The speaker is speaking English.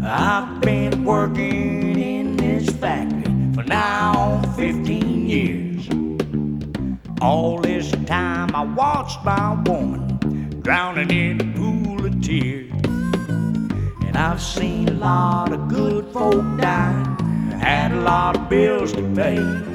I've been working in this factory for now 15 years. All this time I watched my woman drowning in a pool of tears. And I've seen a lot of good folk die, had a lot of bills to pay.